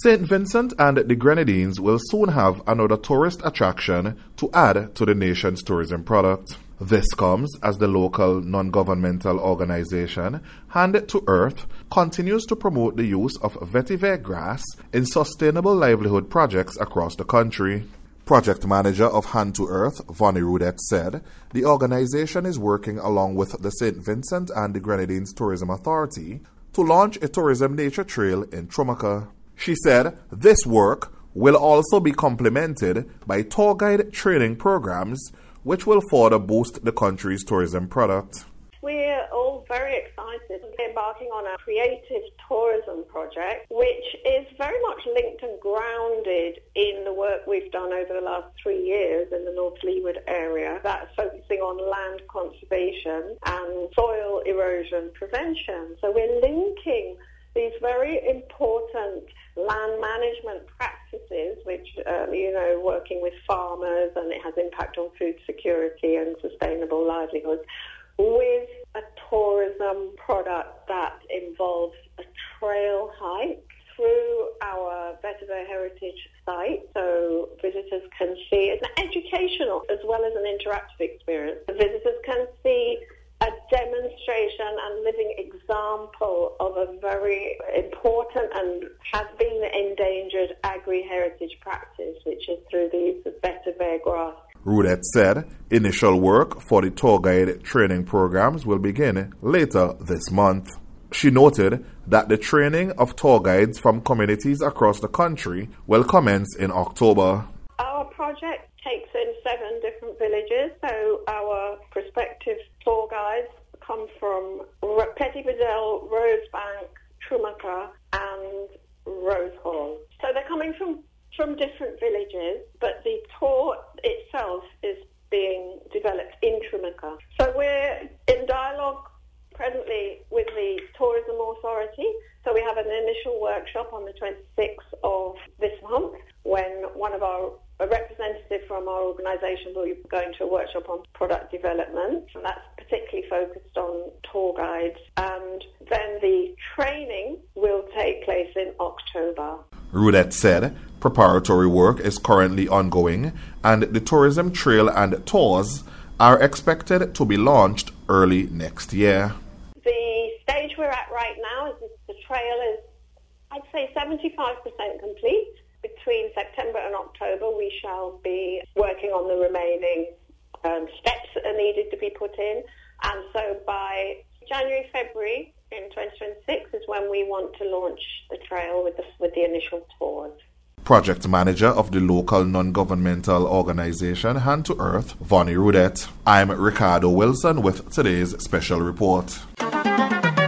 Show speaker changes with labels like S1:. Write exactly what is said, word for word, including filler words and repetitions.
S1: Saint Vincent and the Grenadines will soon have another tourist attraction to add to the nation's tourism product. This comes as the local non-governmental organization Hand to Earth continues to promote the use of vetiver grass in sustainable livelihood projects across the country. Project manager of Hand to Earth, Vonnie Rudette, said the organization is working along with the Saint Vincent and the Grenadines Tourism Authority to launch a tourism nature trail in Trumaka. She said this work will also be complemented by tour guide training programs which will further boost the country's tourism product.
S2: We're all very excited. We're embarking on a creative tourism project, which is very much linked and grounded in the work we've done over the last three years in the North Leeward area. That's focusing on land conservation and soil erosion prevention. So we're linking these very important land management practices, which, um, you know, working with farmers, and it has impact on food security and sustainable livelihoods, with a tourism product that involves a trail hike through our Vetiver Heritage site, so visitors can see it's an educational as well as an interactive experience. The visitors can see a demonstration and living example of a very important and has been endangered agri-heritage practice, which is through the use of vetiver grass.
S1: Rudette said initial work for the tour guide training programs will begin later this month. She noted that the training of tour guides from communities across the country will commence in October.
S2: Our project takes in seven different villages, so our prospective tour guides come from Petty Bedell, Rosebank, Trumaka and Rosehall. So they're coming from from different villages, but the tour itself is being developed in Trumaka. So we're in dialogue presently with the Tourism Authority. So we have an initial workshop on the twenty-sixth of this month when one of our a representative from our organisation will be going to a workshop on product development, and that's particularly focused on tour guides. And then the training will take place in October.
S1: Rudette said preparatory work is currently ongoing and the tourism trail and tours are expected to be launched early next year.
S2: The stage we're at right now is the trail is, I'd say, seventy-five percent complete. Between September and October, we shall be working on the remaining um, steps that are needed to be put in. And so by January, February in twenty twenty-six is when we want to launch the trail with the, with the initial tours.
S1: Project manager of the local non-governmental organization Hand to Earth, Vonnie Rudette. I'm Ricardo Wilson with today's special report.